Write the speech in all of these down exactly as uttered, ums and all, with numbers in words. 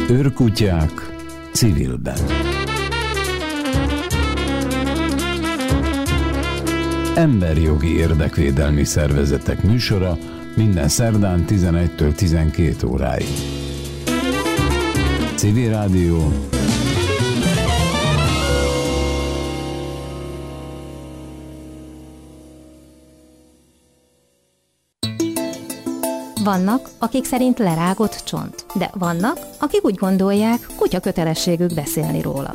Őrkutyák civilben. Emberjogi érdekvédelmi szervezetek műsora minden szerdán tizenegytől tizenkét óráig. Civil Rádió. Vannak, akik szerint lerágott csont, de vannak, akik úgy gondolják, kutya kötelességük beszélni róla.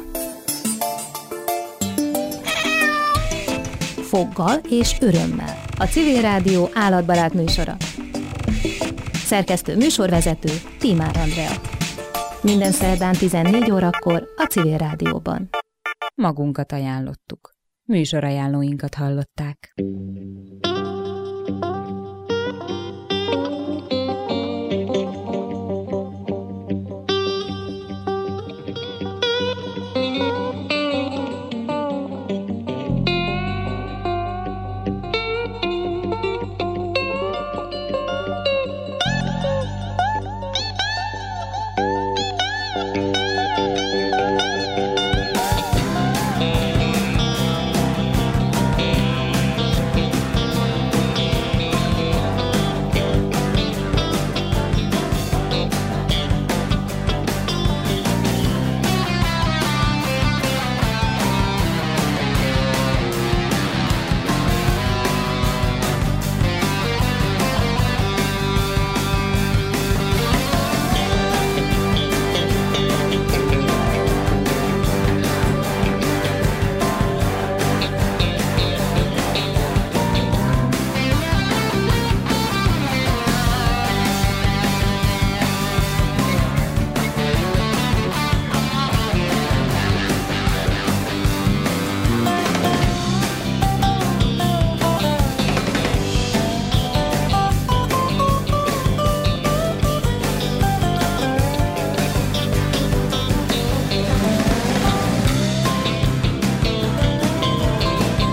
Foggal és örömmel. A Civil Rádió állatbarát műsora. Szerkesztő műsorvezető Tímár Andrea. Minden szerdán tizennégy órakor a Civil Rádióban. Magunkat ajánlottuk. Műsorajánlóinkat hallották.